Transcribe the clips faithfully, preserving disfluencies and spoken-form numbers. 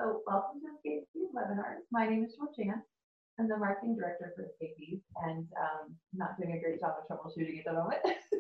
So welcome to Escape Views webinars. My name is Georgiana. I'm the marketing director for Escape Views, and um, not doing a great job of troubleshooting at the moment.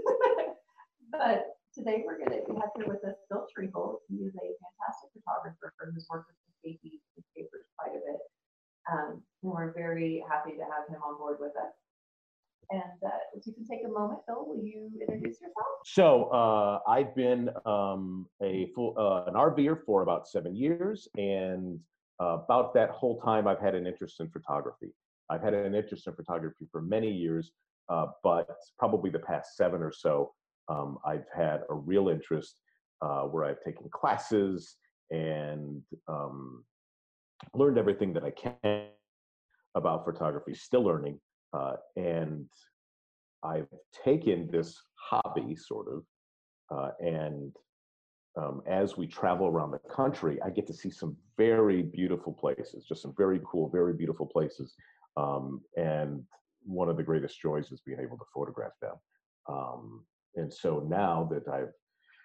But today we're going to have here with us Bill Treacle. He is a fantastic photographer who's worked with Escape Views newspapers quite a bit. Um, and we're very happy to have him on board with us. And uh, if you can take a moment, Bill, will you introduce yourself? So uh, I've been um, a full uh, an RVer for about seven years, and uh, about that whole time, I've had an interest in photography. I've had an interest in photography for many years, uh, but probably the past seven or so, um, I've had a real interest uh, where I've taken classes and um, learned everything that I can about photography. Still learning. Uh, and I've taken this hobby, sort of, uh, and um, as we travel around the country, I get to see some very beautiful places, just some very cool, very beautiful places. Um, and one of the greatest joys is being able to photograph them. Um, and so now that I've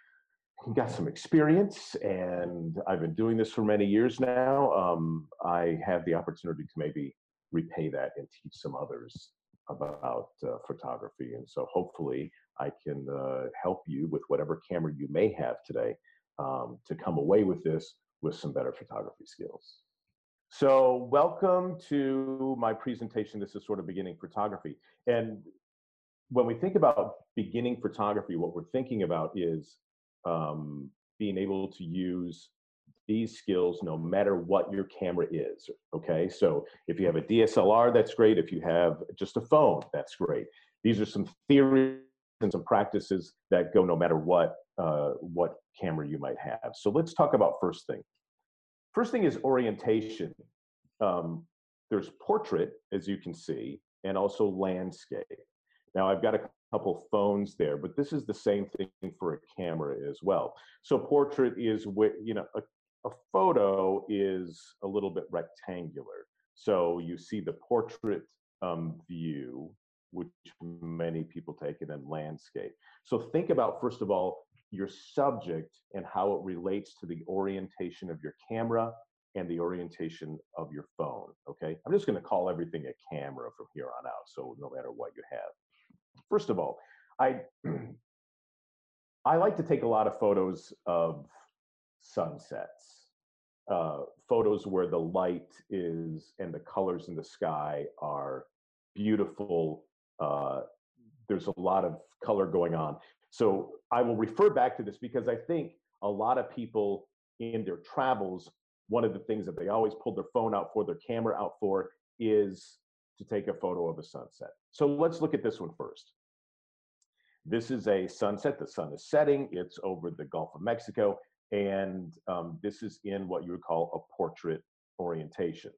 got some experience and I've been doing this for many years now, um, I have the opportunity to maybe repay that and teach some others about uh, photography. And so hopefully I can uh, help you with whatever camera you may have today um, to come away with this with some better photography skills. So welcome to my presentation. This is sort of beginning photography. And when we think about beginning photography, what we're thinking about is um, being able to use these skills no matter what your camera is, okay? So if you have a D S L R, that's great. If you have just a phone, that's great. These are some theories and some practices that go no matter what, uh, what camera you might have. So let's talk about first thing. First thing is orientation. Um, there's portrait, as you can see, and also landscape. Now I've got a couple phones there, but this is the same thing for a camera as well. So portrait is what, you know, a, a photo is a little bit rectangular. So you see the portrait um, view, which many people take, and then landscape. So think about, first of all, your subject and how it relates to the orientation of your camera and the orientation of your phone, okay? I'm just gonna call everything a camera from here on out, so no matter what you have. First of all, I, I like to take a lot of photos of sunsets, uh, photos where the light is and the colors in the sky are beautiful. Uh, there's a lot of color going on. So I will refer back to this because I think a lot of people in their travels, one of the things that they always pull their phone out for, their camera out for, is to take a photo of a sunset. So let's look at this one first. This is a sunset. The sun is setting. It's over the Gulf of Mexico. And um, this is in what you would call a portrait orientation.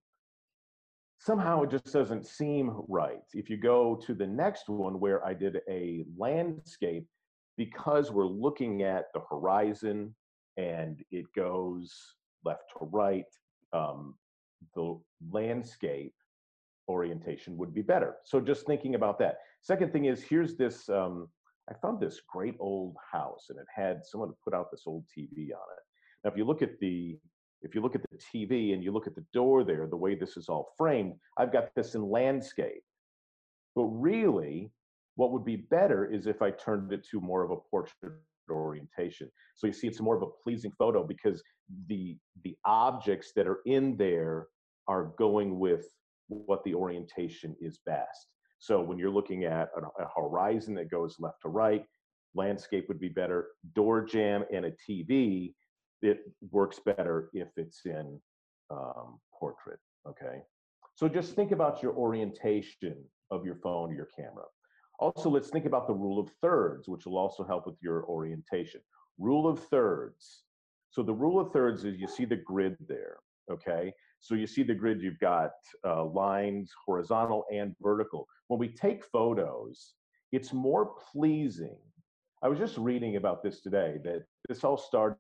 Somehow it just doesn't seem right. If you go to the next one where I did a landscape, because we're looking at the horizon and it goes left to right, um, the landscape orientation would be better. So just thinking about that. Second thing is, here's this, um, I found this great old house and it had, someone put out this old T V on it. Now, if you look at the, if you look at the T V and you look at the door there, the way this is all framed, I've got this in landscape. But really, what would be better is if I turned it to more of a portrait orientation. So you see it's more of a pleasing photo because the, the objects that are in there are going with what the orientation is best. So when you're looking at a, a horizon that goes left to right, landscape would be better. Door jamb and a T V, it works better if it's in um, portrait, okay? So just think about your orientation of your phone or your camera. Also, let's think about the rule of thirds, which will also help with your orientation. Rule of thirds. So the rule of thirds is, you see the grid there, okay? So you see the grid, you've got uh, lines, horizontal and vertical. When we take photos, it's more pleasing. I was just reading about this today, that this all started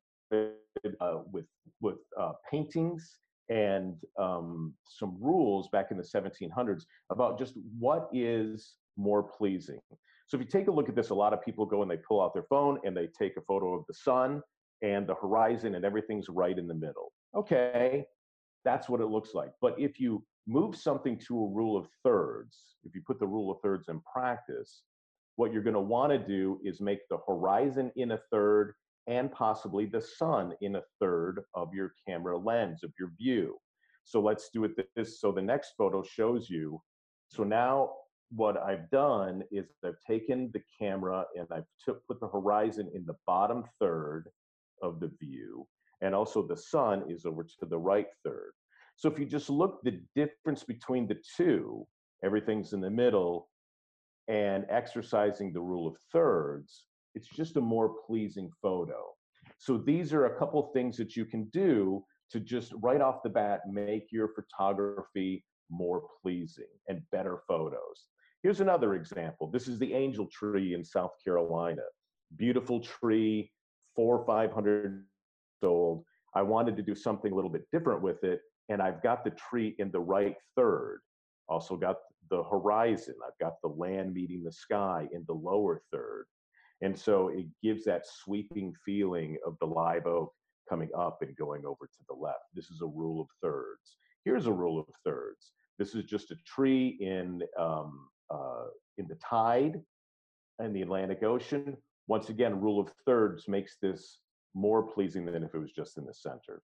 uh, with, with uh, paintings and um, some rules back in the seventeen hundreds about just what is more pleasing. So if you take a look at this, a lot of people go and they pull out their phone and they take a photo of the sun and the horizon and everything's right in the middle. Okay, that's what it looks like. But if you move something to a rule of thirds, if you put the rule of thirds in practice, what you're going to want to do is make the horizon in a third and possibly the sun in a third of your camera lens, of your view. So let's do it this. So the next photo shows you. So now what I've done is I've taken the camera and I've took, put the horizon in the bottom third of the view. And also the sun is over to the right third. So if you just look the difference between the two, everything's in the middle, and exercising the rule of thirds, it's just a more pleasing photo. So these are a couple things that you can do to just right off the bat make your photography more pleasing and better photos. Here's another example. This is the angel tree in South Carolina. Beautiful tree, four or five hundred years old. I wanted to do something a little bit different with it, and I've got the tree in the right third. Also got the horizon. I've got the land meeting the sky in the lower third. And so it gives that sweeping feeling of the live oak coming up and going over to the left. This is a rule of thirds. Here's a rule of thirds. This is just a tree in, um, uh, in the tide and the Atlantic Ocean. Once again, rule of thirds makes this more pleasing than if it was just in the center.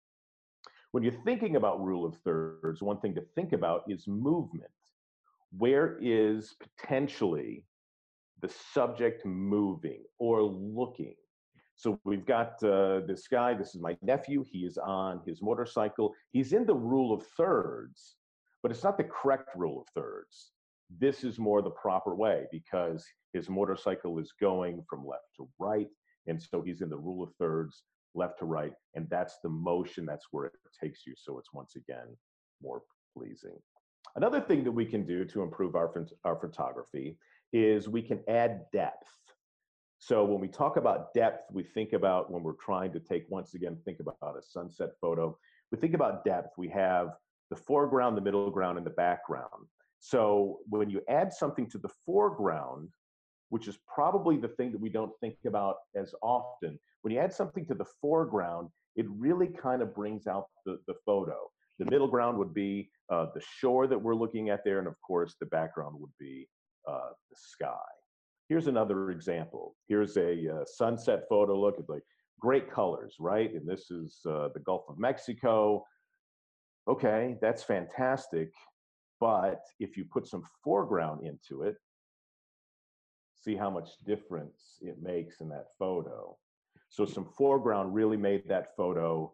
When you're thinking about rule of thirds, one thing to think about is movement. Where is potentially the subject moving or looking? So we've got uh, this guy, this is my nephew, he is on his motorcycle. He's in the rule of thirds, but it's not the correct rule of thirds. This is more the proper way because his motorcycle is going from left to right. And so he's in the rule of thirds, left to right. And that's the motion, that's where it takes you. So it's once again, more pleasing. Another thing that we can do to improve our, our photography is we can add depth. So when we talk about depth, we think about when we're trying to take, once again, think about a sunset photo. We think about depth. We have the foreground, the middle ground, and the background. So when you add something to the foreground, which is probably the thing that we don't think about as often, when you add something to the foreground, it really kind of brings out the, the photo. The middle ground would be uh, the shore that we're looking at there, and of course, the background would be uh, the sky. Here's another example. Here's a uh, sunset photo. Look at like great colors, right? And this is uh, the Gulf of Mexico. Okay, that's fantastic. But if you put some foreground into it, see how much difference it makes in that photo. So some foreground really made that photo,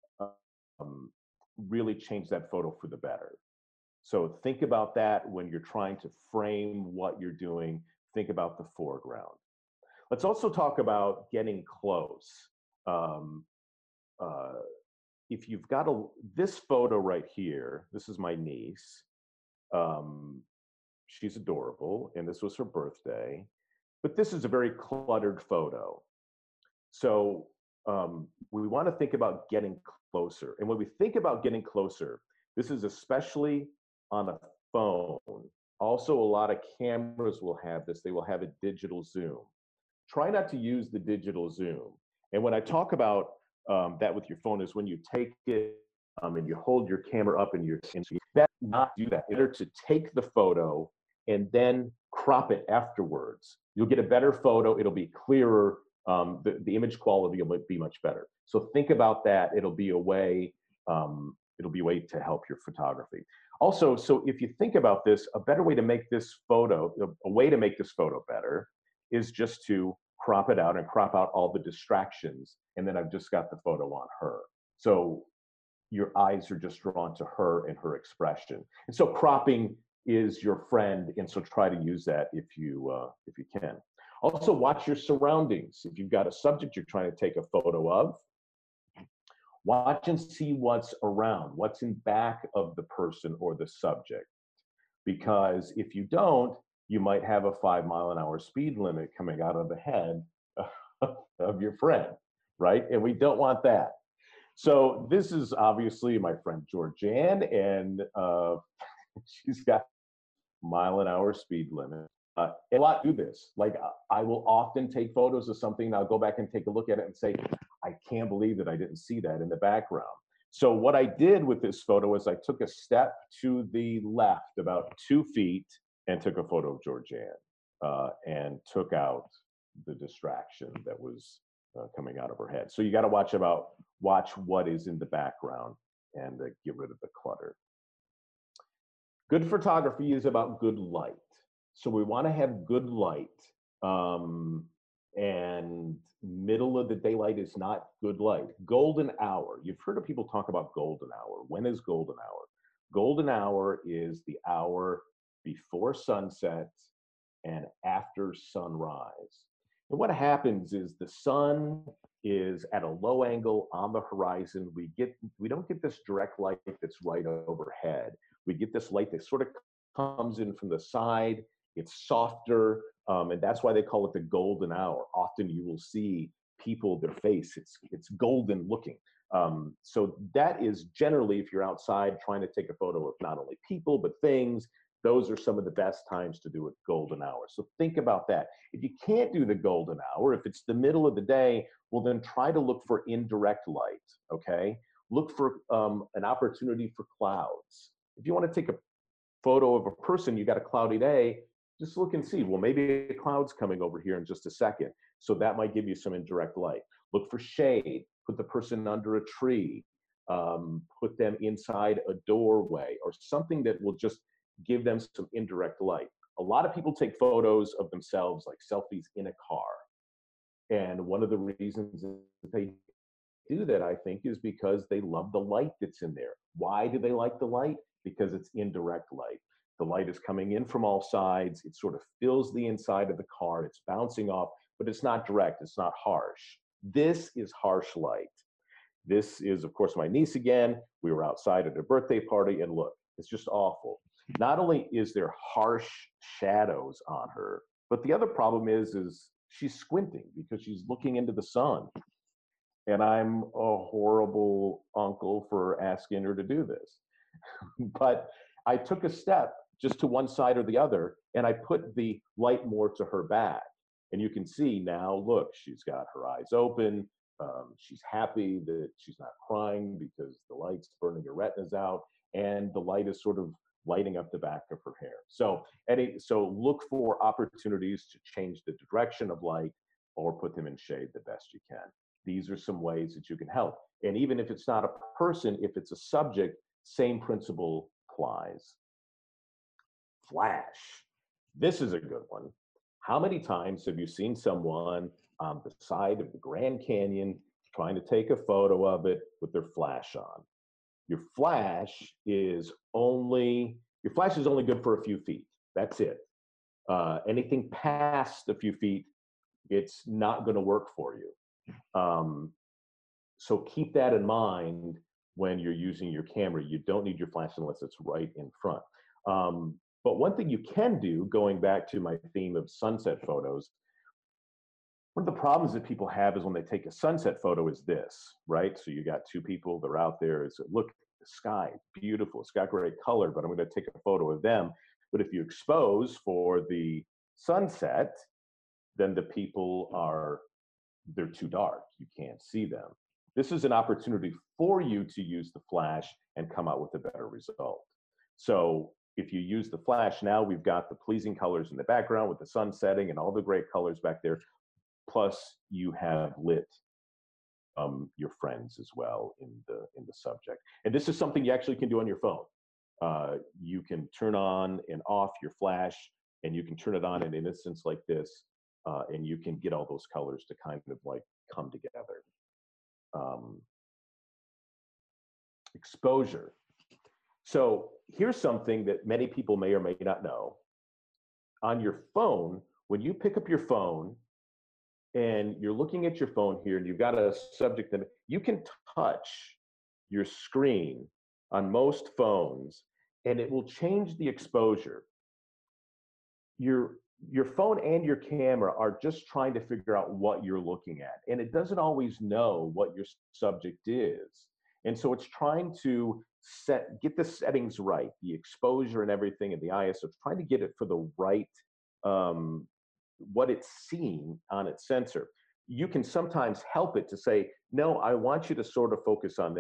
um, really change that photo for the better. So think about that when you're trying to frame what you're doing. Think about the foreground. Let's also talk about getting close. Um, uh, if you've got a, this photo right here, this is my niece. Um, she's adorable, and this was her birthday. But this is a very cluttered photo. So um, we want to think about getting closer. And when we think about getting closer, this is especially on a phone. Also, a lot of cameras will have this. They will have a digital zoom. Try not to use the digital zoom. And when I talk about um, that with your phone is when you take it um, and you hold your camera up and you're that not do that. Better to take the photo and then crop it afterwards. You'll get a better photo. It'll be clearer. Um, the, the image quality will be much better. So think about that. It'll be a way. Um, it'll be a way to help your photography. Also, so if you think about this, a better way to make this photo, a way to make this photo better is just to crop it out and crop out all the distractions. And then I've just got the photo on her. So your eyes are just drawn to her and her expression. And so cropping is your friend. And so try to use that if you, uh, if you can. Also watch your surroundings. If you've got a subject you're trying to take a photo of, watch and see what's around, what's in back of the person or the subject. Because if you don't, you might have a five mile an hour speed limit coming out of the head of your friend, right? And we don't want that. So this is obviously my friend Georgianne, and uh, she's got mile an hour speed limit. Uh, a lot do this. Like I will often take photos of something and I'll go back and take a look at it and say, I can't believe that I didn't see that in the background. So what I did with this photo is I took a step to the left about two feet and took a photo of Georgianne uh, and took out the distraction that was uh, coming out of her head. So you got to watch about watch what is in the background and uh, get rid of the clutter. Good photography is about good light. So we want to have good light. Um, and middle of the daylight is not good light. Golden hour. You've heard of people talk about golden hour. When is golden hour? Golden hour is the hour before sunset and after sunrise. And what happens is the sun is at a low angle on the horizon. We get we don't get this direct light that's right overhead. We get this light that sort of comes in from the side. It's softer, um, and that's why they call it the golden hour. Often you will see people, their face, it's it's golden looking. Um, so that is generally, if you're outside trying to take a photo of not only people but things, those are some of the best times to do it golden hour. So think about that. If you can't do the golden hour, if it's the middle of the day, well then try to look for indirect light, okay? Look for um, an opportunity for clouds. If you want to take a photo of a person, you got a cloudy day, just look and see, well, maybe a cloud's coming over here in just a second. So that might give you some indirect light. Look for shade, put the person under a tree, um, put them inside a doorway or something that will just give them some indirect light. A lot of people take photos of themselves, like selfies in a car. And one of the reasons that they do that, I think, is because they love the light that's in there. Why do they like the light? Because it's indirect light. The light is coming in from all sides. It sort of fills the inside of the car. It's bouncing off, but it's not direct. It's not harsh. This is harsh light. This is, of course, my niece again. We were outside at a birthday party, and look, it's just awful. Not only is there harsh shadows on her, but the other problem is, is she's squinting because she's looking into the sun. And I'm a horrible uncle for asking her to do this. But I took a step just to one side or the other, and I put the light more to her back. And you can see now, look, she's got her eyes open. Um, she's happy that she's not crying because the light's burning her retinas out, and the light is sort of lighting up the back of her hair. So, any, so look for opportunities to change the direction of light or put them in shade the best you can. These are some ways that you can help. And even if it's not a person, if it's a subject, same principle applies. Flash. This is a good one. How many times have you seen someone on the side of the Grand Canyon trying to take a photo of it with their flash on? Your flash is only, your flash is only good for a few feet. That's it. Uh, anything past a few feet, it's not going to work for you. Um, so keep that in mind when you're using your camera. You don't need your flash unless it's right in front. Um, but one thing you can do, going back to my theme of sunset photos, one of the problems that people have is when they take a sunset photo is this, right? So you got two people, they're out there, it's, look, the sky, beautiful, it's got great color, but I'm gonna take a photo of them. But if you expose for the sunset, then the people are, they're too dark, you can't see them. This is an opportunity for you to use the flash and come out with a better result. So if you use the flash, now we've got the pleasing colors in the background with the sun setting and all the great colors back there. Plus you have lit um, your friends as well in the, in the subject. And this is something you actually can do on your phone. Uh, you can turn on and off your flash, and you can turn it on in an instance like this, uh, and you can get all those colors to kind of like come together. Um, exposure. So here's something that many people may or may not know. On your phone, when you pick up your phone and you're looking at your phone here and you've got a subject that you can touch your screen on most phones and it will change the exposure. Your, your phone and your camera are just trying to figure out what you're looking at, and it doesn't always know what your subject is. And so it's trying to set, get the settings right, the exposure and everything, and the I S O, trying to get it for the right, um, what it's seeing on its sensor. You can sometimes help it to say, no, I want you to sort of focus on this.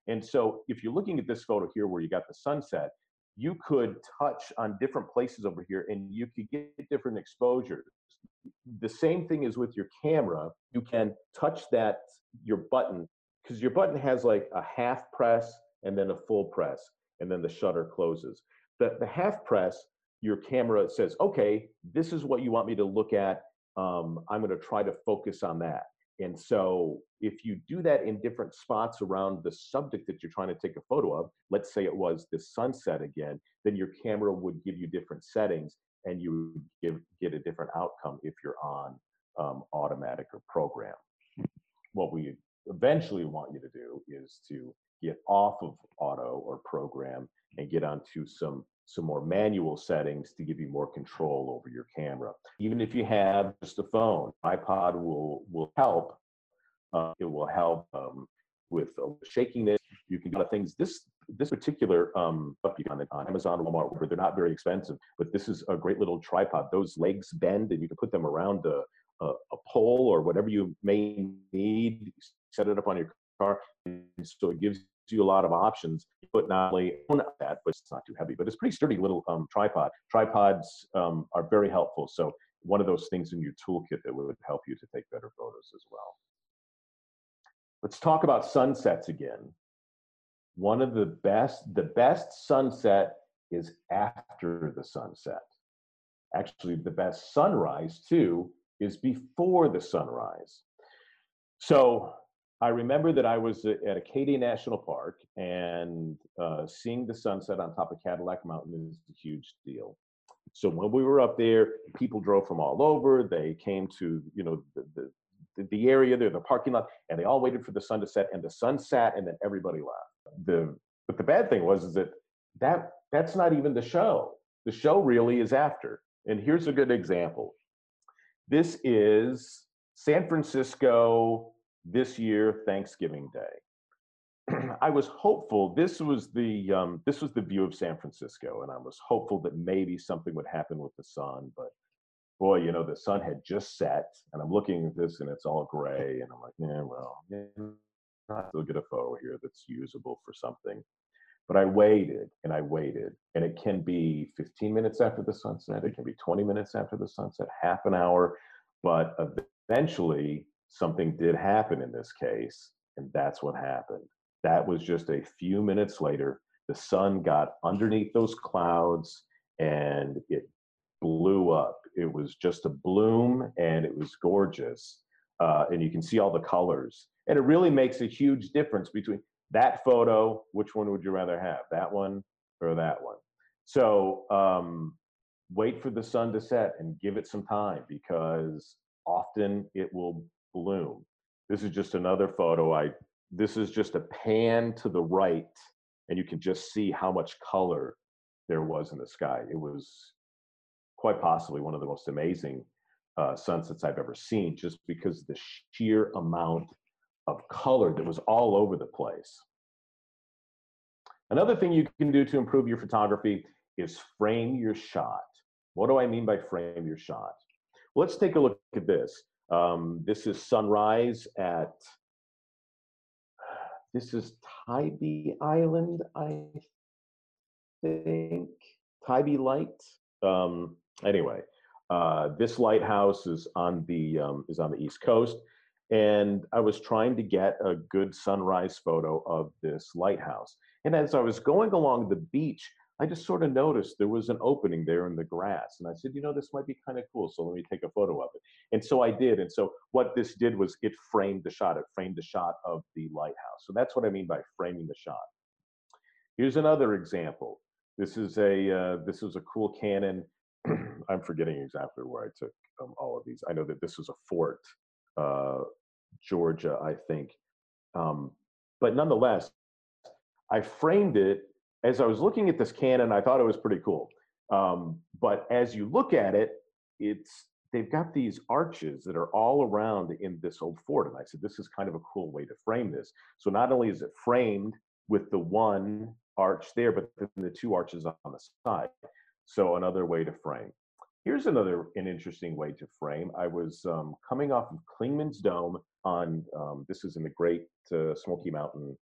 And so if you're looking at this photo here where you got the sunset, you could touch on different places over here and you could get different exposures. The same thing is with your camera. You can touch that, your button, because your button has like a half press and then a full press, and then the shutter closes. The, the half press, your camera says, okay, this is what you want me to look at. Um, I'm going to try to focus on that. And so if you do that in different spots around the subject that you're trying to take a photo of, let's say it was the sunset again, then your camera would give you different settings and you would give, get a different outcome if you're on um, automatic or program. What we eventually want you to do is to get off of auto or program and get onto some some more manual settings to give you more control over your camera. Even if you have just a phone, iPod will will help. Uh, it will help um, with uh, shakiness. You can do a lot of things. This this particular um, you can on Amazon, Walmart, where they're not very expensive, but this is a great little tripod. Those legs bend, and you can put them around a a, a pole or whatever you may need. Set it up on your car, and so it gives you a lot of options. But not only on that, but it's not too heavy. But it's a pretty sturdy little um, tripod. Tripods um, are very helpful. So one of those things in your toolkit that would help you to take better photos as well. Let's talk about sunsets again. One of the best, the best sunset is after the sunset. Actually, the best sunrise too is before the sunrise. So I remember that I was at Acadia National Park, and uh, seeing the sunset on top of Cadillac Mountain is a huge deal. So when we were up there, people drove from all over. They came to, you know, the, the, the area there, the parking lot, and they all waited for the sun to set, and the sun sat, and then everybody left. The, but the bad thing was is that, that that's not even the show. The show really is after. And here's a good example. This is San Francisco this year, Thanksgiving Day. I was hopeful. This was the um, this was the view of San Francisco, and I was hopeful that maybe something would happen with the sun. But boy, you know, the sun had just set, and I'm looking at this, and it's all gray, and I'm like, yeah, well, yeah, I'll still get a photo here that's usable for something. But I waited and I waited, and it can be fifteen minutes after the sunset, it can be twenty minutes after the sunset, half an hour, but eventually something did happen in this case, and that's what happened. That was just a few minutes later. The sun got underneath those clouds and it blew up. It was just a bloom, and it was gorgeous. Uh, and you can see all the colors. And it really makes a huge difference between that photo. Which one would you rather have, that one or that one? So um, wait for the sun to set and give it some time, because often it will bloom. This is just another photo. I this is just a pan to the right, and you can just see how much color there was in the sky. It was quite possibly one of the most amazing uh, sunsets I've ever seen, just because of the sheer amount of color that was all over the place. Another thing you can do to improve your photography is frame your shot. What do I mean by frame your shot? Well, let's take a look at this. Um, this is sunrise at, this is Tybee Island, I think, Tybee Light. Um, anyway, uh, this lighthouse is on the um, is on the East Coast, and I was trying to get a good sunrise photo of this lighthouse. And as I was going along the beach, I just sort of noticed there was an opening there in the grass. And I said, you know, this might be kind of cool. So let me take a photo of it. And so I did. And so what this did was it framed the shot. It framed the shot of the lighthouse. So that's what I mean by framing the shot. Here's another example. This is a, uh, this is a cool Canon. I'm forgetting exactly where I took um, all of these. I know that this was a Fort, uh, Georgia, I think. Um, but nonetheless, I framed it. As I was looking at this Canon, I thought it was pretty cool. Um, but as you look at it, it's they've got these arches that are all around in this old fort. And I said, this is kind of a cool way to frame this. So not only is it framed with the one arch there, but then the two arches on the side. So another way to frame. Here's another an interesting way to frame. I was um, coming off of Clingman's Dome on, um, this is in the Great uh, Smoky Mountain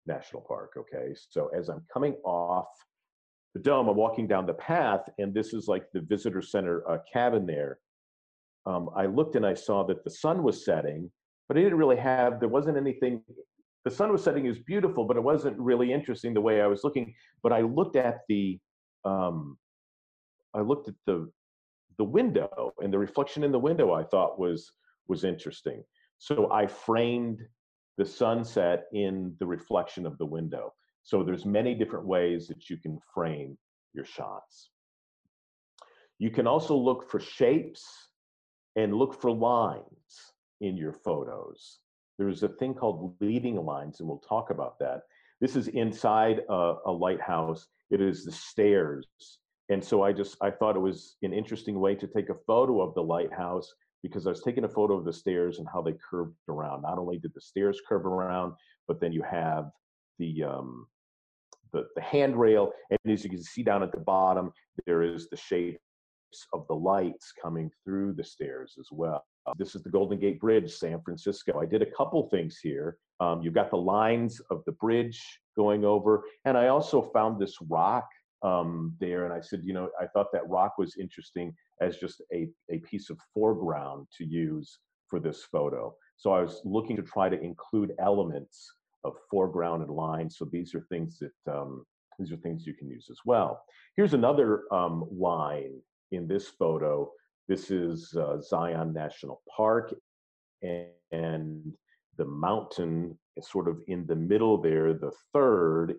National Park, okay? So as I'm coming off the dome, I'm walking down the path, and this is like the visitor center uh, cabin there. Um, I looked and I saw that the sun was setting, but it didn't really have, there wasn't anything, the sun was setting is beautiful, but it wasn't really interesting the way I was looking. But I looked at the, um, I looked at the, the window, and the reflection in the window I thought was, was interesting. So I framed the sunset in the reflection of the window. So there's many different ways that you can frame your shots. You can also look for shapes and look for lines in your photos. There's a thing called leading lines, and we'll talk about that. This is inside a, a lighthouse. It is the stairs. And so I just, I thought it was an interesting way to take a photo of the lighthouse, because I was taking a photo of the stairs and how they curved around. Not only did the stairs curve around, but then you have the, um, the, the handrail. And as you can see down at the bottom, there is the shape of the lights coming through the stairs as well. Uh, this is the Golden Gate Bridge, San Francisco. I did a couple things here. Um, you've got the lines of the bridge going over, and I also found this rock um, there, and I said, you know, I thought that rock was interesting as just a, a piece of foreground to use for this photo. So I was looking to try to include elements of foreground and lines. So these are things that, um, these are things you can use as well. Here's another um, line in this photo. This is uh, Zion National Park, and, and the mountain is sort of in the middle there, the third.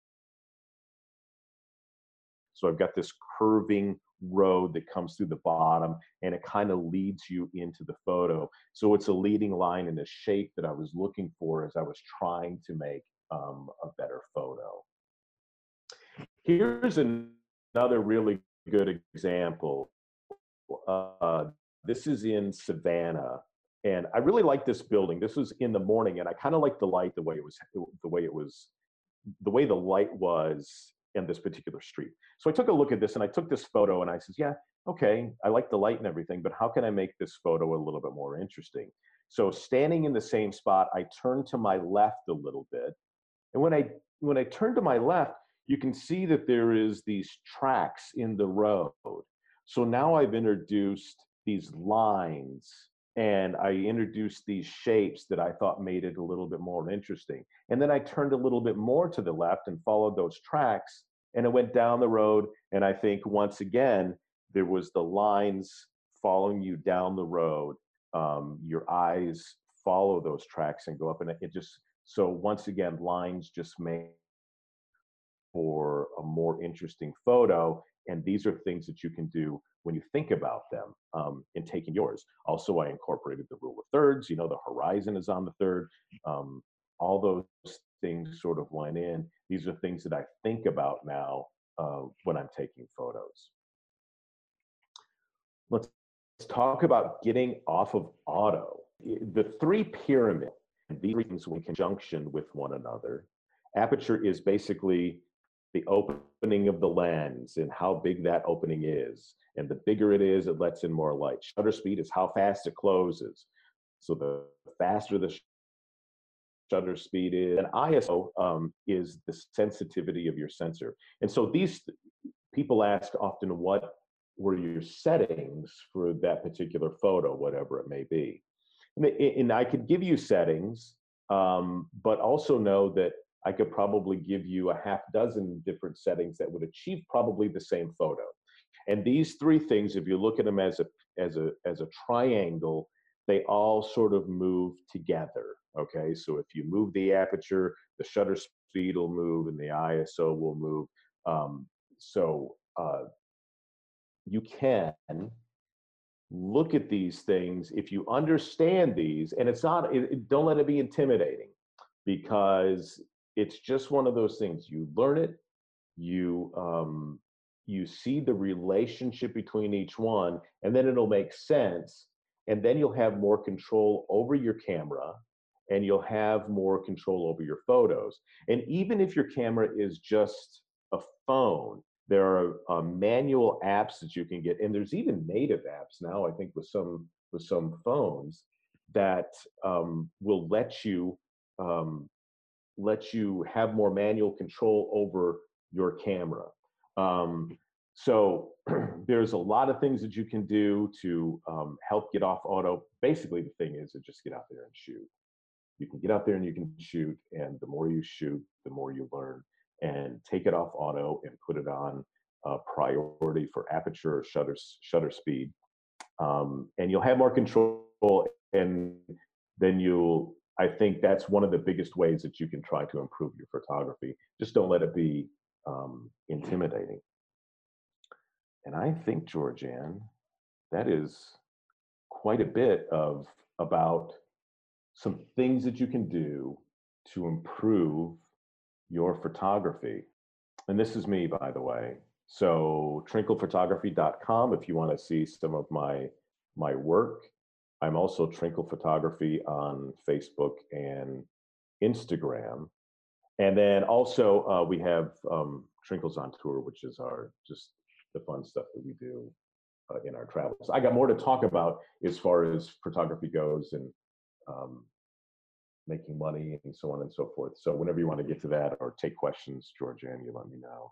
So I've got this curving road that comes through the bottom, and it kind of leads you into the photo. So it's a leading line in the shape that I was looking for as I was trying to make um, a better photo. Here's another really good example. Uh, this is in Savannah, and I really like this building. This was in the morning, and I kind of like the light, the way it was, the way it was, the way the light was in this particular street. So I took a look at this, and I took this photo, and I said, yeah, okay, I like the light and everything, but how can I make this photo a little bit more interesting? So standing in the same spot, I turned to my left a little bit, and when I when I turned to my left, you can see that there is these tracks in the road. So now I've introduced these lines, and I introduced these shapes that I thought made it a little bit more interesting. And then I turned a little bit more to the left and followed those tracks, and it went down the road. And I think once again, there was the lines following you down the road. Um, your eyes follow those tracks and go up, and it just, so once again, lines just make for a more interesting photo. And these are things that you can do when you think about them um, in taking yours. Also, I incorporated the rule of thirds. You know, the horizon is on the third. Um, all those things sort of went in. These are things that I think about now uh, when I'm taking photos. Let's talk about getting off of auto. The three pyramids, these things in conjunction with one another. Aperture is basically the opening of the lens and how big that opening is. And the bigger it is, it lets in more light. Shutter speed is how fast it closes. So the faster the shutter speed is. And I S O um, is the sensitivity of your sensor. And so these people ask often, what were your settings for that particular photo, whatever it may be? And, and I could give you settings, um, but also know that I could probably give you a half dozen different settings that would achieve probably the same photo. And these three things, if you look at them as a, as a, as a triangle, they all sort of move together, okay? So if you move the aperture, the shutter speed will move and the I S O will move. Um, so uh, you can look at these things if you understand these, and it's not, it, it, don't let it be intimidating, because it's just one of those things. You learn it, you um, you see the relationship between each one, and then it'll make sense, and then you'll have more control over your camera, and you'll have more control over your photos. And even if your camera is just a phone, there are uh, manual apps that you can get, and there's even native apps now, I think, with some with some phones that um, will let you um, lets you have more manual control over your camera. Um, so there's a lot of things that you can do to um, help get off auto. Basically, the thing is to just get out there and shoot. You can get out there and you can shoot, and the more you shoot, the more you learn. And take it off auto and put it on uh, priority for aperture or shutter shutter speed, um, and you'll have more control. And then you'll, I think that's one of the biggest ways that you can try to improve your photography. Just don't let it be um, intimidating. And I think, Georgianne, that is quite a bit of about some things that you can do to improve your photography. And this is me, by the way. So trinkle photography dot com if you want to see some of my my work. I'm also Trinkle Photography on Facebook and Instagram. And then also uh, we have um, Trinkles on Tour, which is our just the fun stuff that we do uh, in our travels. I got more to talk about as far as photography goes, and um, making money and so on and so forth. So whenever you want to get to that or take questions, Georgianne, you let me know.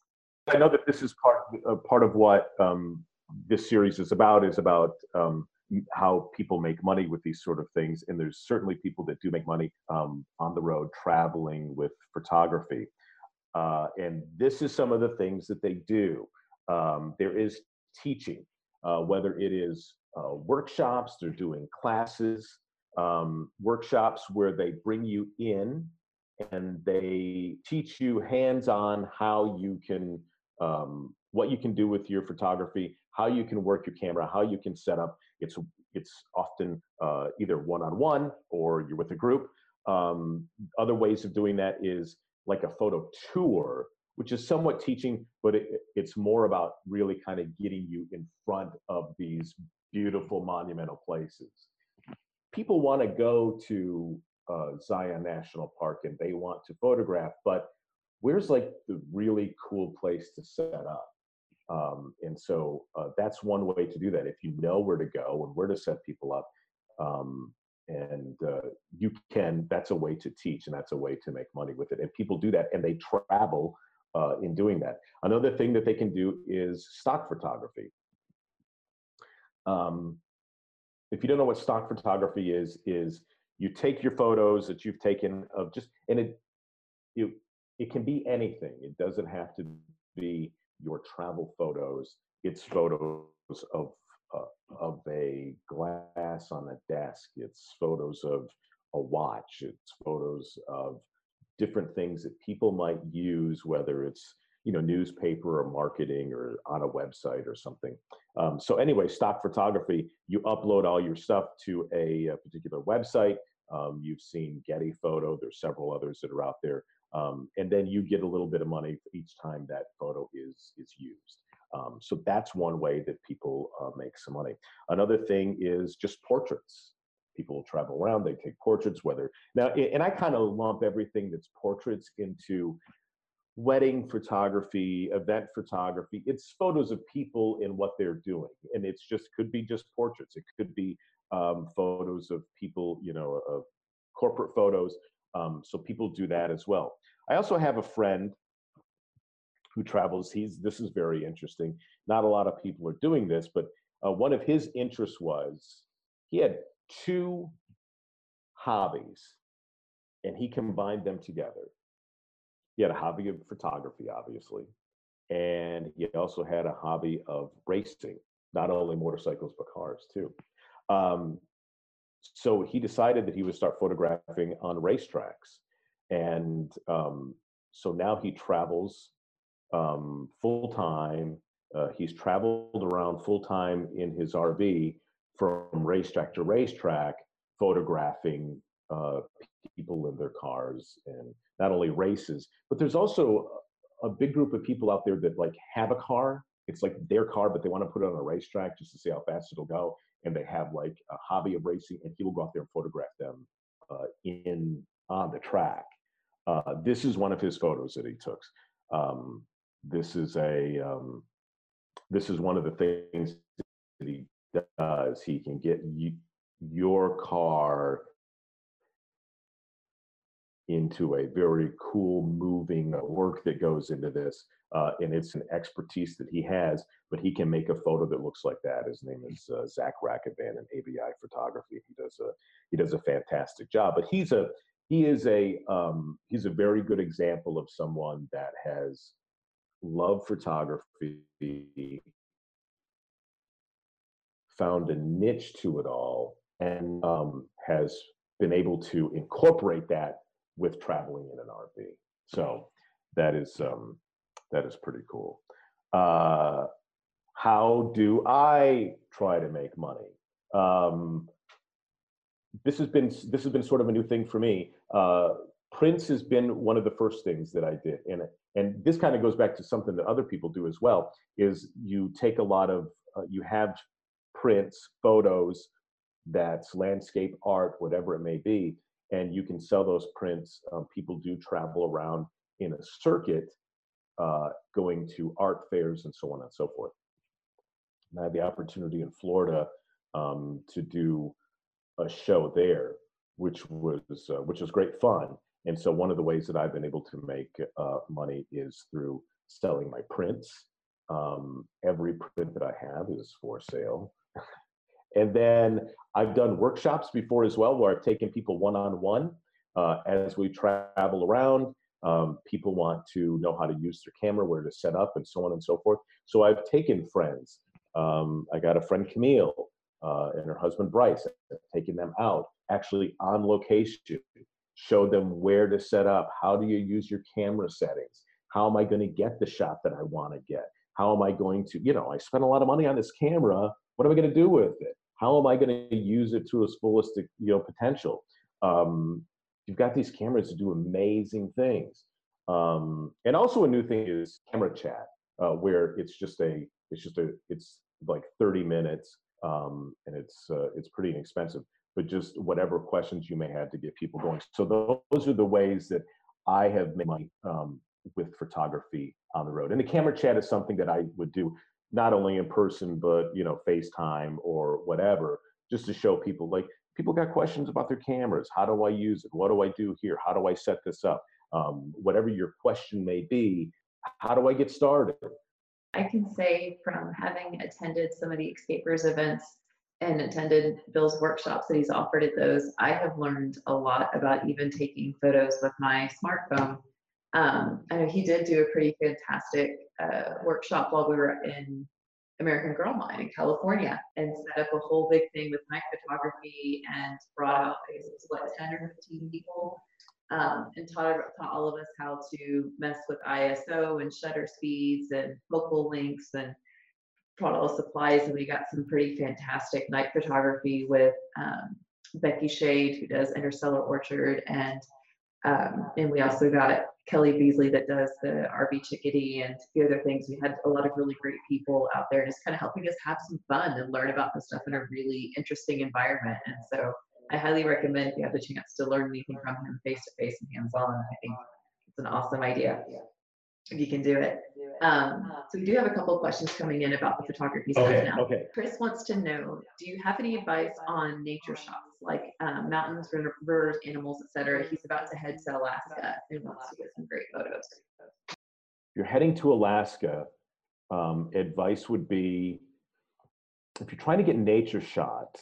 I know that this is part uh, part of what um, this series is about. Is about um, how people make money with these sort of things, and there's certainly people that do make money um, on the road traveling with photography. Uh, and this is some of the things that they do. Um, there is teaching, uh, whether it is uh, workshops, they're doing classes, um, workshops where they bring you in and they teach you hands-on how you can, um, what you can do with your photography, how you can work your camera, how you can set up. It's it's often uh, either one-on-one or you're with a group. Um, other ways of doing that is like a photo tour, which is somewhat teaching, but it, it's more about really kind of getting you in front of these beautiful monumental places. People want to go to uh, Zion National Park and they want to photograph, but where's like the really cool place to set up? Um, and so uh, that's one way to do that. If you know where to go and where to set people up, um, and uh, you can, that's a way to teach, and that's a way to make money with it. And people do that, and they travel uh, in doing that. Another thing that they can do is stock photography. Um, if you don't know what stock photography is, is you take your photos that you've taken of just, and it, you, it can be anything. It doesn't have to be your travel photos. It's photos of uh, of a glass on a desk. It's photos of a watch. It's photos of different things that people might use, whether it's you know newspaper or marketing or on a website or something. Um, so anyway, stock photography, you upload all your stuff to a, a particular website. Um, you've seen Getty Photo. There's several others that are out there. Um, and then you get a little bit of money each time that photo is is used. Um, so that's one way that people uh, make some money. Another thing is just portraits. People travel around, they take portraits, whether now, and I kind of lump everything that's portraits into wedding photography, event photography. It's photos of people and what they're doing. And it's just, could be just portraits. It could be um, photos of people, you know, of corporate photos. Um, so people do that as well. I also have a friend who travels. He's, this is very interesting. Not a lot of people are doing this, but uh, one of his interests was he had two hobbies and he combined them together. He had a hobby of photography, obviously, and he also had a hobby of racing, not only motorcycles, but cars too. Um, so he decided that he would start photographing on racetracks. And um, so now he travels um, full time. Uh, he's traveled around full time in his R V from racetrack to racetrack, photographing uh, people in their cars and not only races, but there's also a big group of people out there that like have a car. It's like their car, but they want to put it on a racetrack just to see how fast it'll go. And they have like a hobby of racing, and he will go out there and photograph them uh, in on the track. Uh, this is one of his photos that he took. Um, this is a um, this is one of the things that he does. He can get you, your car into a very cool, moving work that goes into this. Uh, and it's an expertise that he has, but he can make a photo that looks like that. His name is uh, Zach Rackavan in A V I Photography. He does a he does a fantastic job. But he's a he is a um, he's a very good example of someone that has loved photography, found a niche to it all, and um, has been able to incorporate that with traveling in an R V. So that is um, that is pretty cool. Uh, how do I try to make money? Um, this has been this has been sort of a new thing for me. Uh, Prints has been one of the first things that I did, and and this kind of goes back to something that other people do as well. Is you take a lot of uh, you have prints, photos, that's landscape art, whatever it may be, and you can sell those prints. Um, people do travel around in a circuit, uh, going to art fairs and so on and so forth. And I had the opportunity in Florida um, to do a show there, which was uh, which was great fun. And so one of the ways that I've been able to make uh, money is through selling my prints. Um, every print that I have is for sale. And then I've done workshops before as well, where I've taken people one-on-one uh, as we travel around. Um, people want to know how to use their camera, where to set up, and so on and so forth. So I've taken friends. Um, I got a friend, Camille, uh, and her husband, Bryce. I've taken them out, actually on location, showed them where to set up. How do you use your camera settings? How am I going to get the shot that I want to get? How am I going to, you know, I spent a lot of money on this camera. What am I going to do with it? How am I going to use it to its fullest, you know, potential? Um, you've got these cameras that do amazing things. Um, and also a new thing is camera chat, uh, where it's just a, it's just a, it's like thirty minutes, um, and it's uh, it's pretty inexpensive. But just whatever questions you may have to get people going. So those are the ways that I have made money um, with photography on the road. And the camera chat is something that I would do not only in person, but, you know, FaceTime or whatever, just to show people, like, people got questions about their cameras. How do I use it? What do I do here? How do I set this up? Um, whatever your question may be, how do I get started? I can say from having attended some of the Escapers events and attended Bill's workshops that he's offered at those, I have learned a lot about even taking photos with my smartphone. Um, I know he did do a pretty fantastic uh, workshop while we were in American Girl Mine in California, and set up a whole big thing with night photography and brought out, I guess it was what, ten or fifteen people, um, and taught, taught all of us how to mess with I S O and shutter speeds and focal lengths, and brought all the supplies. And we got some pretty fantastic night photography with um, Becky Shade, who does Interstellar Orchard, and um, and we also got Kelly Beasley that does the R V Chickadee and a few other things. We had a lot of really great people out there just kind of helping us have some fun and learn about this stuff in a really interesting environment. And so I highly recommend, if you have the chance to learn anything from him face to face and hands on, I think it's an awesome idea if you can do it. Um, so we do have a couple of questions coming in about the photography stuff Okay, now. okay. Chris wants to know, do you have any advice on nature shots, like um, mountains, rivers, animals, et cetera? He's about to head to Alaska and wants to get some great photos. If you're heading to Alaska, um, advice would be, if you're trying to get nature shots,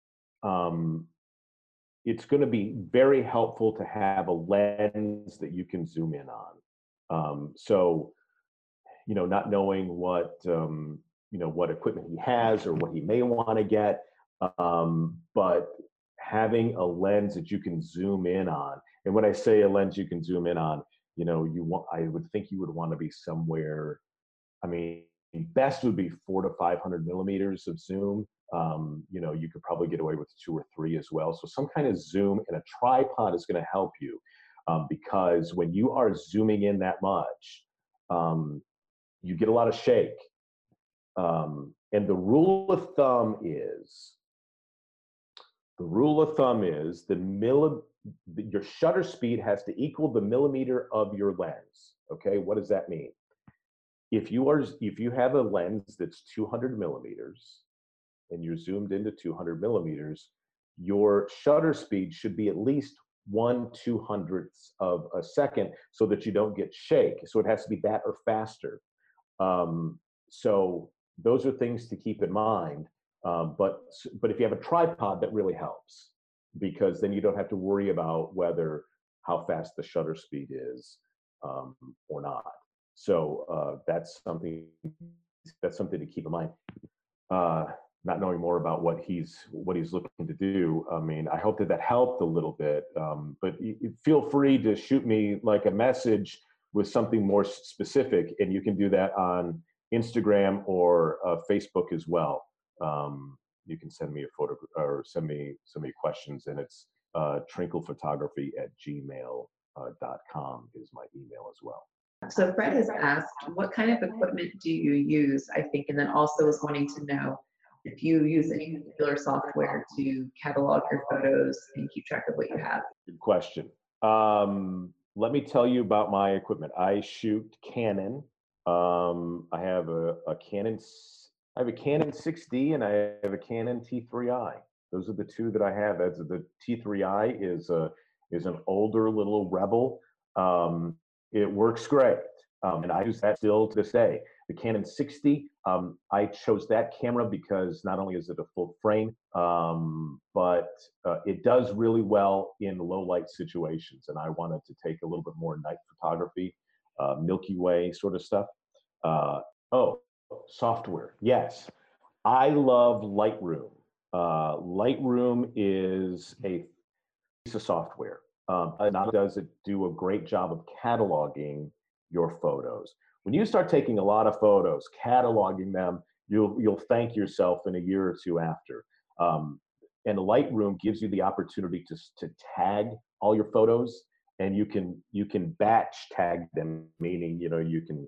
um, it's going to be very helpful to have a lens that you can zoom in on. Um, so, you know, not knowing what, um, you know, what equipment he has or what he may want to get, um, but having a lens that you can zoom in on. And when I say a lens you can zoom in on, you know, you want, I would think you would want to be somewhere, I mean, best would be four to five hundred millimeters of zoom. Um, you know, you could probably get away with two or three as well. So some kind of zoom, and a tripod is going to help you, um, because when you are zooming in that much, um, you get a lot of shake. Um, and the rule of thumb is, the rule of thumb is the milli, your shutter speed has to equal the millimeter of your lens. Okay, what does that mean? If you are, if you have a lens that's two hundred millimeters and you're zoomed into two hundred millimeters, your shutter speed should be at least one two hundredths of a second so that you don't get shake. So it has to be that or faster. Um, so those are things to keep in mind. Um, but but if you have a tripod, that really helps, because then you don't have to worry about whether how fast the shutter speed is um, or not. So uh, that's something that's something to keep in mind. Uh, not knowing more about what he's what he's looking to do. I mean, I hope that that helped a little bit. Um, but y- y- feel free to shoot me like a message with something more s- specific, and you can do that on Instagram or uh, Facebook as well. Um, you can send me a photo or send me send me questions, and it's uh, trinklephotography at gmail dot com is my email as well. So Fred has asked, what kind of equipment do you use, I think, and then also is wanting to know if you use any particular software to catalog your photos and keep track of what you have. Good question. Um, let me tell you about my equipment. I shoot Canon. Um, I have a, a Canon. s- I have a Canon six D and I have a Canon T three I. Those are the two that I have. That's the T three I is a is an older little Rebel. Um, it works great, um, and I use that still to this day. The Canon sixty, um, I chose that camera because not only is it a full frame, um, but uh, it does really well in low light situations. And I wanted to take a little bit more night photography, uh, Milky Way sort of stuff. Uh, oh, software. Yes. I love Lightroom. Uh, Lightroom is a piece of software. Um, and not only does it do a great job of cataloging your photos. When you start taking a lot of photos, cataloging them, you'll you'll thank yourself in a year or two after. Um, and Lightroom gives you the opportunity to to tag all your photos, and you can you can batch tag them, meaning you know you can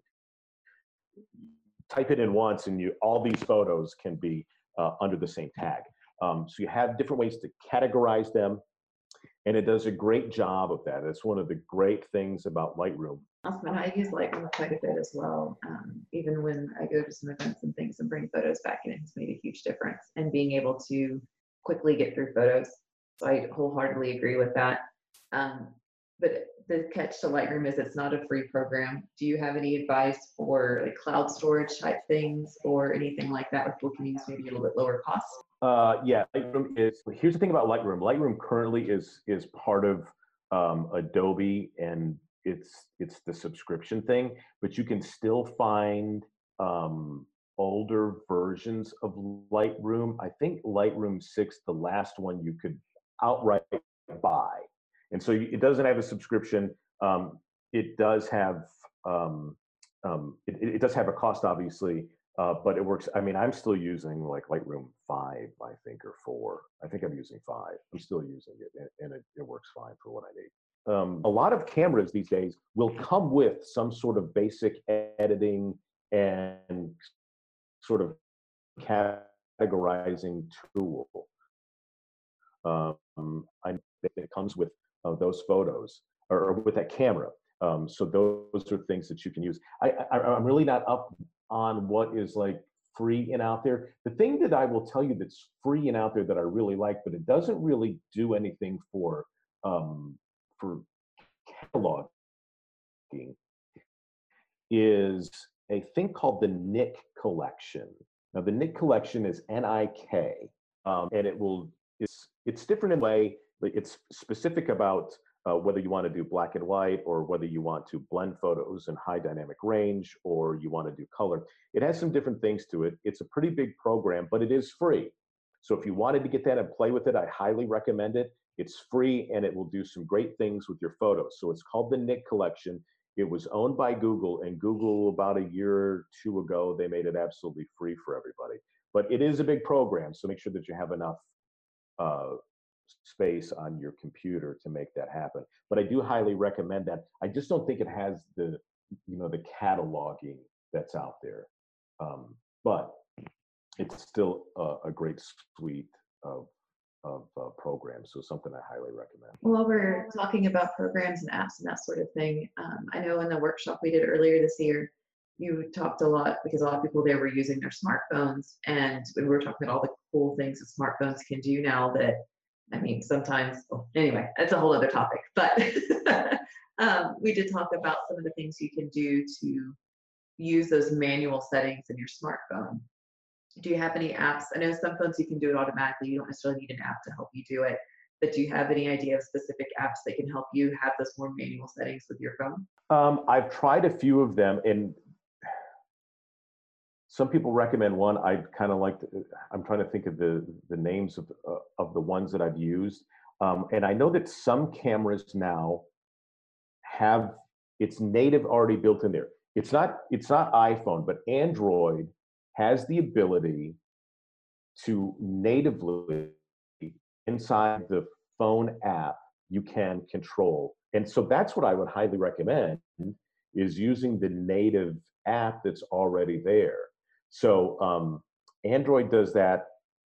type it in once, and you all these photos can be uh, under the same tag. Um, so you have different ways to categorize them, and it does a great job of that. It's one of the great things about Lightroom. Awesome. And I use Lightroom quite a bit as well. Um, even when I go to some events and things and bring photos back, and it has made a huge difference in being able to quickly get through photos. So I wholeheartedly agree with that. Um, but the catch to Lightroom is it's not a free program. Do you have any advice for like cloud storage type things or anything like that where people can use maybe a little bit lower cost? Uh, yeah, Lightroom is. Here's the thing about Lightroom. Lightroom currently is is part of um, Adobe, and it's it's the subscription thing. But you can still find um, older versions of Lightroom. I think Lightroom six, the last one, you could outright buy, and so you- it doesn't have a subscription. Um, it does have um, um, it, it does have a cost, obviously. Uh, but it works. I mean, I'm still using like Lightroom five, I think, or four. I think I'm using five. I'm still using it, and, and it, it works fine for what I need. Um, a lot of cameras these days will come with some sort of basic editing and sort of categorizing tool. Um, I it comes with uh, those photos or, or with that camera. Um, so those are things that you can use. I, I, I'm really not up on what is like free and out there. The thing that I will tell you that's free and out there that I really like, but it doesn't really do anything for um, for cataloging, is a thing called the Nik collection. Now the Nik collection is N I K, um, and it will it's it's different in a way. Like it's specific about uh, whether you want to do black and white or whether you want to blend photos in high dynamic range or you want to do color. It has some different things to it. It's a pretty big program, but it is free. So if you wanted to get that and play with it, I highly recommend it. It's free and it will do some great things with your photos. So it's called the Nik collection. It was owned by Google, and Google about a year or two ago, they made it absolutely free for everybody. But it is a big program, so make sure that you have enough uh, space on your computer to make that happen. But I do highly recommend that. I just don't think it has the, you know, the cataloging that's out there. Um, but it's still a, a great suite of of uh, programs, so something I highly recommend. While we're talking about programs and apps and that sort of thing, um, I know in the workshop we did earlier this year, you talked a lot because a lot of people there were using their smartphones, and we were talking about all the cool things that smartphones can do now that I mean, sometimes, well, anyway, that's a whole other topic, but um, we did talk about some of the things you can do to use those manual settings in your smartphone. Do you have any apps? I know some phones you can do it automatically. You don't necessarily need an app to help you do it, but do you have any idea of specific apps that can help you have those more manual settings with your phone? Um, I've tried a few of them, and some people recommend one. I kind of like. To, I'm trying to think of the the names of uh, of the ones that I've used, um, and I know that some cameras now have it's native already built in there. It's not it's not iPhone, but Android has the ability to natively inside the phone app you can control, and so that's what I would highly recommend is using the native app that's already there. So um, Android does that.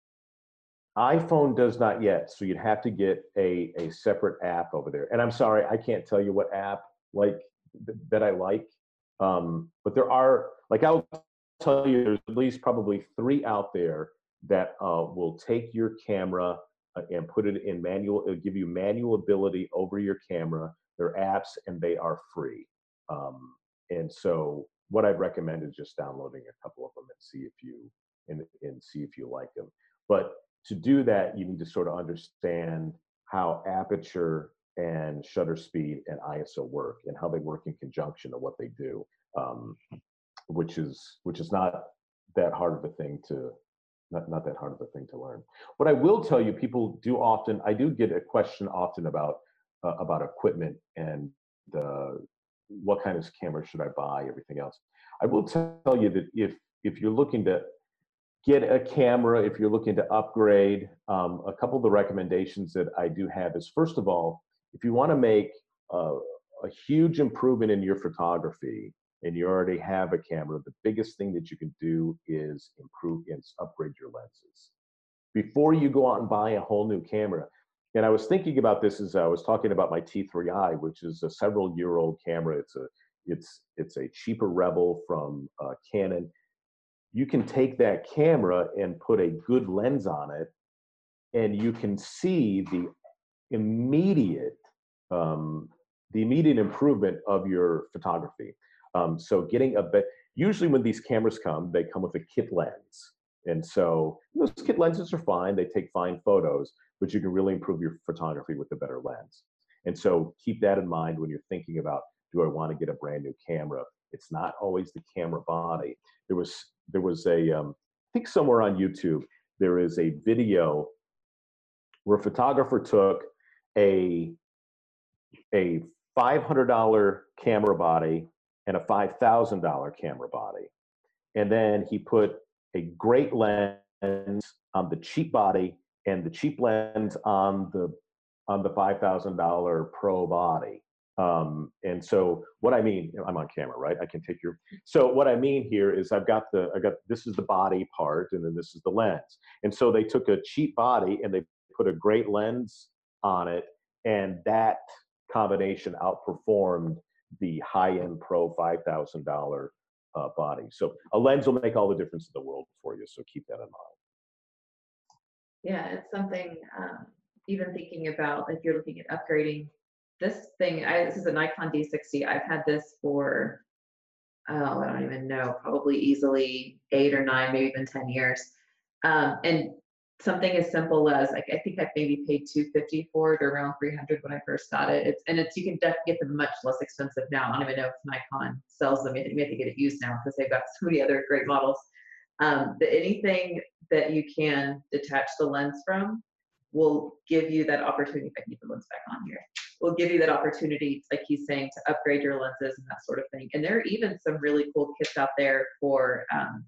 iPhone does not yet. So you'd have to get a, a separate app over there. And I'm sorry, I can't tell you what app like th- that I like. Um, but there are, like I'll tell you, there's at least probably three out there that uh, will take your camera uh, and put it in manual, it'll give you manual ability over your camera. They're apps and they are free. Um, and so what I'd recommend is just downloading a couple of them and see if you and, and see if you like them. But to do that, you need to sort of understand how aperture and shutter speed and I S O work and how they work in conjunction of what they do, um, which is which is not that hard of a thing to not, not that hard of a thing to learn. What I will tell you, people do often, I do get a question often about uh, about equipment and uh, what kind of camera should I buy, everything else. I will tell you that if if you're looking to get a camera, if you're looking to upgrade, um, a couple of the recommendations that I do have is, first of all, if you want to make a, a huge improvement in your photography and you already have a camera, the biggest thing that you can do is improve and upgrade your lenses. Before you go out and buy a whole new camera, and I was thinking about this as I was talking about my T three I, which is a several year old camera. It's a it's it's a cheaper Rebel from uh, Canon. You can take that camera and put a good lens on it, and you can see the immediate um, the immediate improvement of your photography. Um, so getting a bit, usually when these cameras come, they come with a kit lens. And so those kit lenses are fine. They take fine photos, but you can really improve your photography with a better lens. And so keep that in mind when you're thinking about, do I want to get a brand new camera? It's not always the camera body. There was, there was a, um, I think somewhere on YouTube, there is a video where a photographer took a, a five hundred dollar camera body and a five thousand dollar camera body. And then he put a great lens on the cheap body and the cheap lens on the on the five thousand dollar pro body. Um, and so what I mean, I'm on camera, right? I can take your, so what I mean here is I've got the, I got, this is the body part and then this is the lens. And so they took a cheap body and they put a great lens on it, and that combination outperformed the high-end pro five thousand dollar uh, body. So a lens will make all the difference in the world for you. So keep that in mind. Yeah, it's something, um, even thinking about if you're looking at upgrading this thing, I, this is a Nikon D sixty. I've had this for, oh, I don't even know, probably easily eight or nine, maybe even ten years. Um, and something as simple as, like, I think I maybe paid two fifty for it, or around three hundred when I first got it. It's, and it's, you can definitely get them much less expensive now. I don't even know if Nikon sells them. You have to get it used now because they've got so many other great models. Um, but anything that you can detach the lens from will give you that opportunity. If I can get the lens back on here, will give you that opportunity, like he's saying, to upgrade your lenses and that sort of thing. And there are even some really cool kits out there for, um,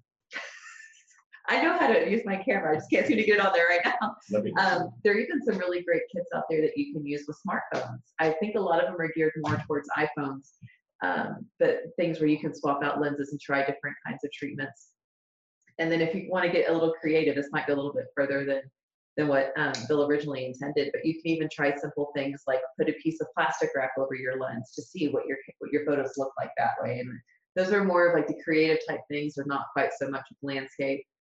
I know how to use my camera, I just can't seem to get it on there right now. Um, there are even some really great kits out there that you can use with smartphones. I think a lot of them are geared more towards iPhones, um, but things where you can swap out lenses and try different kinds of treatments. And then if you want to get a little creative, this might go a little bit further than than what um, Bill originally intended, but you can even try simple things like put a piece of plastic wrap over your lens to see what your what your photos look like that way. And those are more of like the creative type things, or not quite so much of landscape.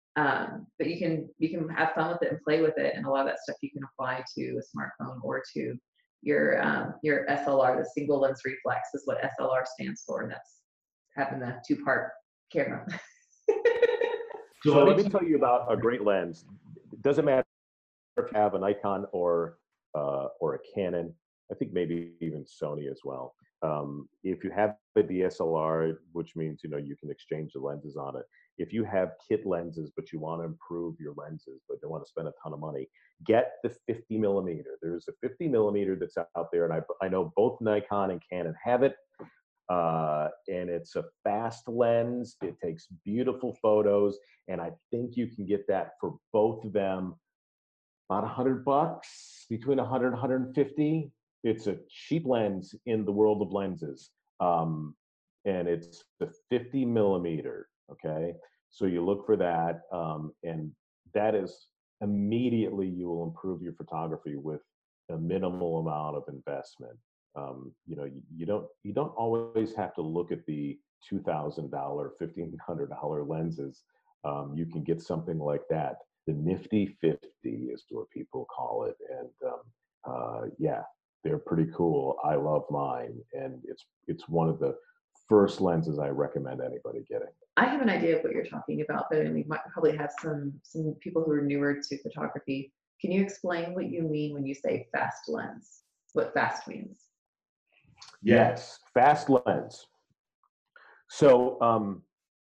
Um, but you can you can have fun with it and play with it, and a lot of that stuff you can apply to a smartphone or to your um, your S L R. The single lens reflex is what S L R stands for, and that's having the two part camera. So, so let me tell you about a great lens. It doesn't matter if you have a Nikon or uh, or a Canon. I think maybe even Sony as well. Um, if you have a D S L R, which means, you know, you can exchange the lenses on it. If you have kit lenses, but you want to improve your lenses, but don't want to spend a ton of money, get the fifty millimeter. There's a fifty millimeter that's out there, and I, I know both Nikon and Canon have it. Uh, and it's a fast lens. It takes beautiful photos, and I think you can get that for both of them about a hundred bucks, between a hundred and a hundred fifty. It's a cheap lens in the world of lenses. Um, and it's the fifty millimeter, okay? So you look for that, um, and that is immediately you will improve your photography with a minimal amount of investment. Um, you know, you, you don't you don't always have to look at the two thousand dollar, fifteen hundred dollar lenses. Um, you can get something like that. The Nifty fifty is what people call it, and um, uh, yeah, they're pretty cool. I love mine, and it's it's one of the first lenses I recommend anybody getting. I have an idea of what you're talking about, but we might probably have some some people who are newer to photography. Can you explain what you mean when you say fast lens? What fast means? Yes, fast lens. So um,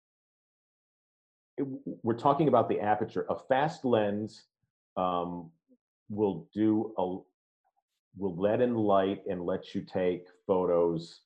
it, we're talking about the aperture. A fast lens um, will do a will let in light and let you take photos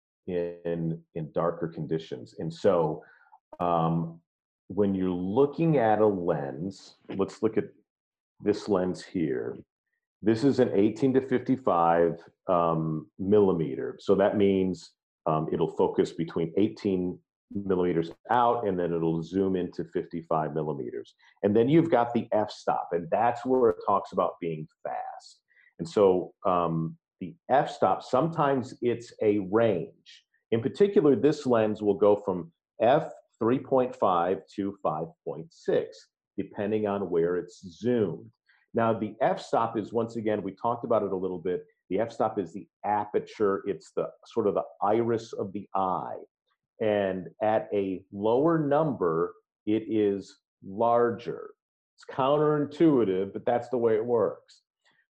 in in darker conditions. And so um, when you're looking at a lens, let's look at this lens here. This is an eighteen to fifty-five um, millimeter. So that means um, it'll focus between eighteen millimeters out, and then it'll zoom into fifty-five millimeters. And then you've got the f-stop, and that's where it talks about being fast. And so um, the f-stop, sometimes it's a range. In particular, this lens will go from f three point five to five point six, depending on where it's zoomed. Now, the f-stop is, once again, we talked about it a little bit. The f-stop is the aperture. It's the sort of the iris of the eye. And at a lower number, it is larger. It's counterintuitive, but that's the way it works.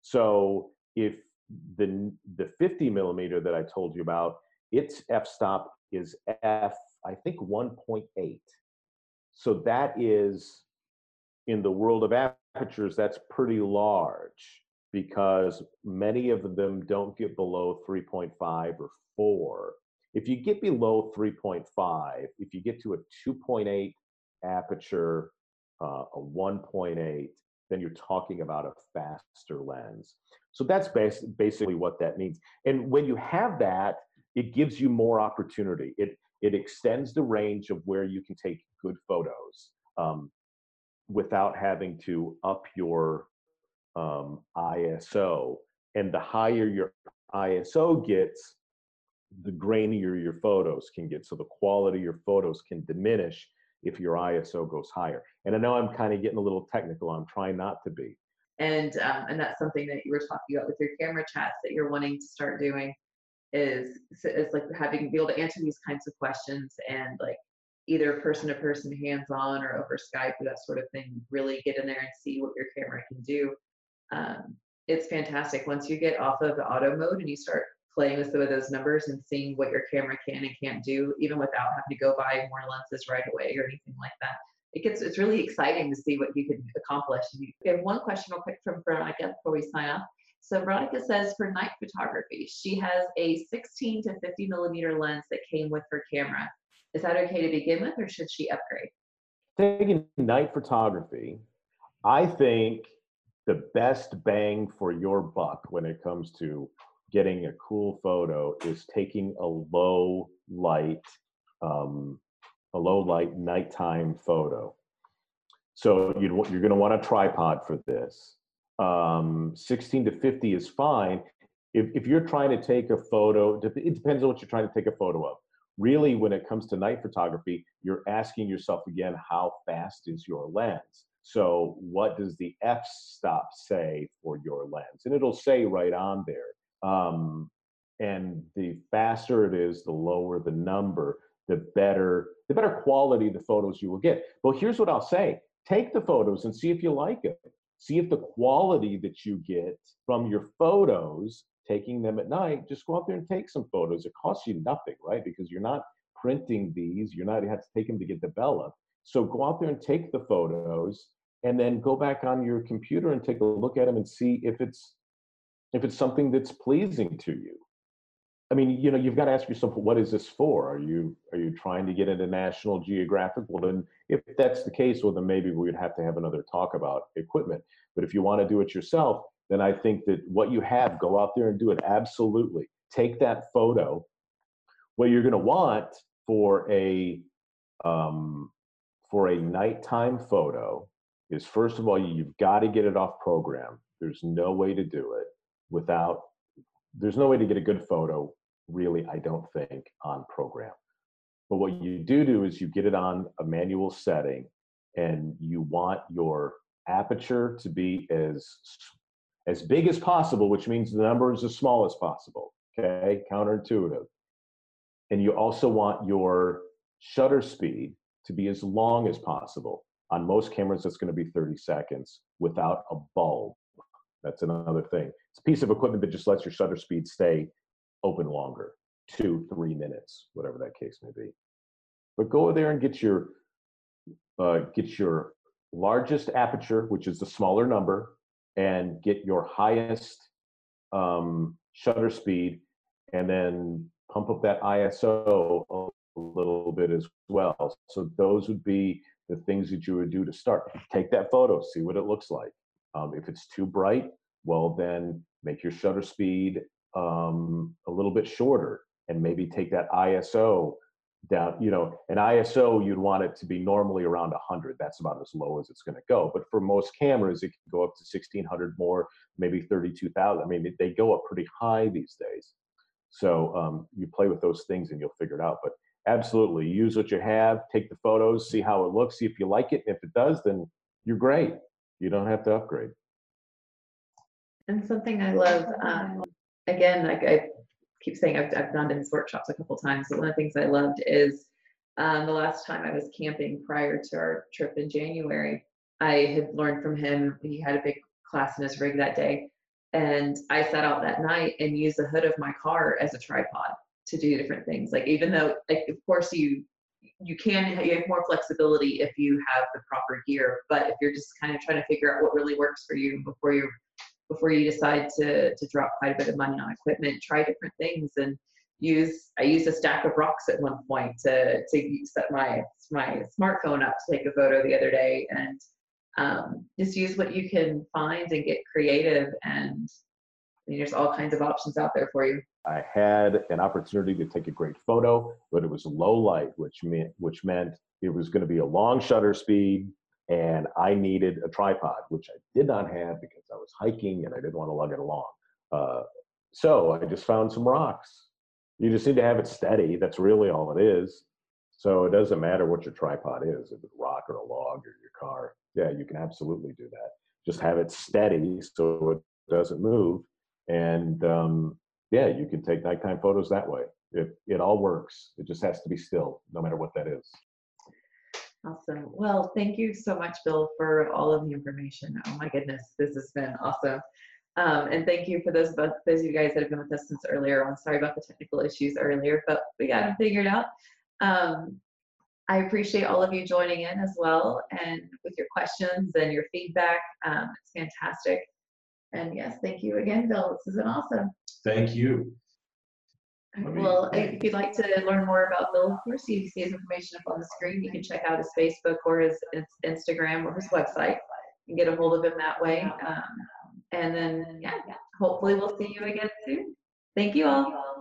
So if the, the fifty millimeter that I told you about, its f-stop is f, I think one point eight. So that is, in the world of apertures, that's pretty large, because many of them don't get below three point five or four. If you get below three point five, if you get to a two point eight aperture, uh, a one point eight, then you're talking about a faster lens. So that's bas basically what that means. And when you have that, it gives you more opportunity. It, it extends the range of where you can take good photos um, without having to up your um, I S O. And the higher your I S O gets, the grainier your photos can get. So the quality of your photos can diminish if your I S O goes higher. And I know I'm kind of getting a little technical. I'm trying not to be. And um, and that's something that you were talking about with your camera chats that you're wanting to start doing, is is like having be able to answer these kinds of questions, and like either person to person, hands on, or over Skype or that sort of thing. Really get in there and see what your camera can do. Um, it's fantastic once you get off of the auto mode and you start playing with some of those numbers and seeing what your camera can and can't do, even without having to go buy more lenses right away or anything like that. It gets, it's really exciting to see what you can accomplish. We have one question real quick from Veronica before we sign off. So Veronica says, for night photography, she has a sixteen to fifty millimeter lens that came with her camera. Is that okay to begin with, or should she upgrade? Taking night photography, I think the best bang for your buck when it comes to getting a cool photo is taking a low light, um, a low light nighttime photo. So you'd, you're going to want a tripod for this. Um, sixteen to fifty is fine. If, if you're trying to take a photo, it depends on what you're trying to take a photo of. really, when it comes to night photography, you're asking yourself again, how fast is your lens? So what does the f-stop say for your lens? And it'll say right on there. Um, and the faster it is, the lower the number, the better, the better quality the photos you will get. Well, here's what I'll say. Take the photos and see if you like it. See if the quality that you get from your photos, taking them at night, just go out there and take some photos. It costs you nothing, right? Because you're not printing these, you're not, you have to take them to get developed. So go out there and take the photos and then go back on your computer and take a look at them and see if it's, if it's something that's pleasing to you. I mean, you know, you've got to ask yourself, what is this for? Are you are you trying to get into National Geographic? Well, then, if that's the case, well, then maybe we'd have to have another talk about equipment. But if you want to do it yourself, then I think that what you have, go out there and do it. Absolutely. Take that photo. What you're going to want for a um, for a nighttime photo is, first of all, you've got to get it off program. There's no way to do it without. There's no way to get a good photo, really, I don't think, on program. But what you do do is you get it on a manual setting, and you want your aperture to be as as big as possible, which means the number is as small as possible. Okay, counterintuitive. And you also want your shutter speed to be as long as possible. On most cameras, that's going to be thirty seconds without a bulb. That's another thing. It's a piece of equipment that just lets your shutter speed stay open longer, two, three minutes, whatever that case may be. But go there and get your uh, get your largest aperture, which is the smaller number, and get your highest um, shutter speed, and then pump up that I S O a little bit as well. So those would be the things that you would do to start. Take that photo, see what it looks like. Um, if it's too bright, well, then make your shutter speed um, a little bit shorter, and maybe take that I S O down. You know, an I S O, you'd want it to be normally around one hundred. That's about as low as it's going to go. But for most cameras, it can go up to sixteen hundred more, maybe thirty-two thousand. I mean, they go up pretty high these days. So um, you play with those things and you'll figure it out. But absolutely, use what you have, take the photos, see how it looks, see if you like it. And if it does, then you're great. You don't have to upgrade. And something I love, um, again, like I keep saying, I've, I've gone to his workshops a couple times, but one of the things I loved is um, the last time I was camping prior to our trip in January, I had learned from him. He had a big class in his rig that day, and I sat out that night and used the hood of my car as a tripod to do different things. Like, even though, like, of course, you you can you have more flexibility if you have the proper gear, but if you're just kind of trying to figure out what really works for you before you before you decide to to drop quite a bit of money on equipment, try different things. And use I used a stack of rocks at one point to to set my my smartphone up to take a photo the other day, and um, just use what you can find and get creative. And I mean, there's all kinds of options out there for you. I had an opportunity to take a great photo, but it was low light, which meant which meant it was going to be a long shutter speed, and I needed a tripod, which I did not have because I was hiking and I didn't want to lug it along. Uh, so I just found some rocks. You just need to have it steady. That's really all it is. So it doesn't matter what your tripod is, if it's a rock or a log or your car. Yeah, you can absolutely do that. Just have it steady so it doesn't move. And um, yeah, you can take nighttime photos that way. It, it all works. It just has to be still, no matter what that is. Awesome. Well, thank you so much, Bill, for all of the information. Oh my goodness, this has been awesome. Um, and thank you for those, those of you guys that have been with us since earlier on. Sorry about the technical issues earlier, but we got them figured out. Um, I appreciate all of you joining in as well, and with your questions and your feedback. Um, it's fantastic. And yes, thank you again, Bill. This has been awesome. Thank you. Well, if you'd like to learn more about Bill, of course, you see his information up on the screen. You can check out his Facebook or his Instagram or his website and get a hold of him that way. Um, and then, yeah, hopefully we'll see you again soon. Thank you all.